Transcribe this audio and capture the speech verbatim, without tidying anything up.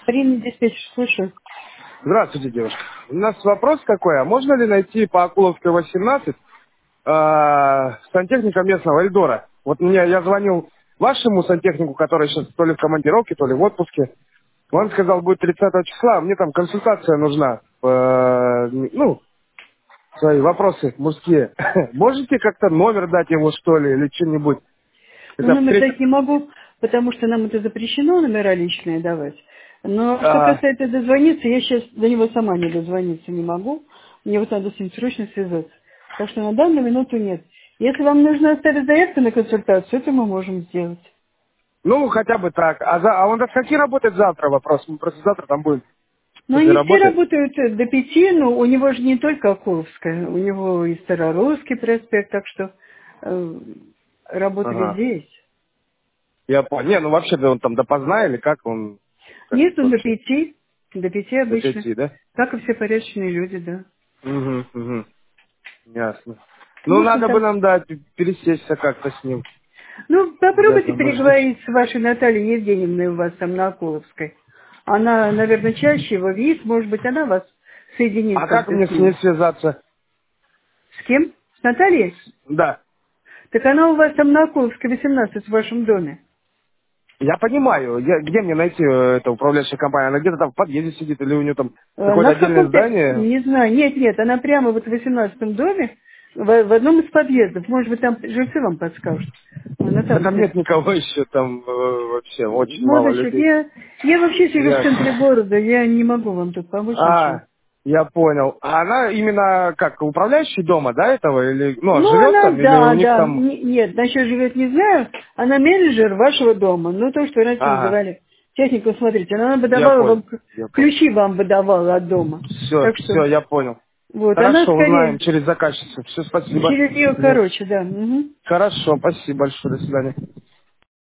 Марина, диспетчер, слушаю. Здравствуйте, девушка. У нас вопрос такой, а можно ли найти по Акуловской восемнадцать э, сантехника местного Эльдора? Вот мне, я звонил вашему сантехнику, который сейчас то ли в командировке, то ли в отпуске. Он сказал, будет тридцатого числа, мне там консультация нужна. э, ну, свои вопросы мужские. Можете как-то номер дать его, что ли, или что-нибудь? Ну, Это в номер треть- дать не могу, потому что нам это запрещено, номера личные давать. Но что а, касается дозвониться, я сейчас до него сама не дозвониться не могу. Мне вот надо с ним срочно связаться. Так что на данную минуту нет. Если вам нужно оставить заявку на консультацию, это мы можем сделать. ну, хотя бы так. А, за, а он до скольки работает завтра? Вопрос. Мы просто завтра там будем Но возле они все работы. работают э, до пяти, но у него же не только Окуловская, у него и Старорусский проспект, так что э, работа Ага. везде есть. Я понял. Не, ну вообще-то он там допоздна или как он? Как Нет, он до вообще? пяти. До пяти До обычно. пяти, да? Как и все порядочные люди, да. Угу, угу. Ясно. Ну, Можно надо бы там... нам, да, п- пересечься как-то с ним. Ну, попробуйте Обязательно. Может быть. переговорить с вашей Натальей Евгеньевной у вас там на Окуловской. Она, наверное, чаще его видит. Может быть, она вас соединит А как как-то мне с с ней ним. связаться? С кем? С Натальей? Да. Так она у вас там на Окуловской, восемнадцать, в вашем доме. Я понимаю. Я, где мне найти э, эту управляющую компанию? Она где-то там в подъезде сидит или у нее там какое-то Она в отдельное каком-то, здание? не знаю, нет, нет, она прямо вот в восемнадцатом доме, в, в одном из подъездов. Может быть, там жильцы вам подскажут. Она Да там там нет сидит. никого еще, там э, вообще очень мало Молодой человек, людей. я, я вообще сижу в центре Ясно. города, я не могу вам тут помочь ничем. А, я понял. А она именно как управляющий дома, да, этого? Или, ну, Ну, живет она, там, или у да, них да, там... не- нет, насчет живет не знаю, она менеджер вашего дома, ну, то, что раньше Ага, называли технику, смотрите, она я выдавала понял, вам, к- я понял. ключи вам выдавала от дома. Все, Так что, все, я понял. вот, она Хорошо, узнаем скорее через заказчицу. Все, спасибо. через нее Нет. короче, да. Мгм. Хорошо, спасибо большое, до свидания.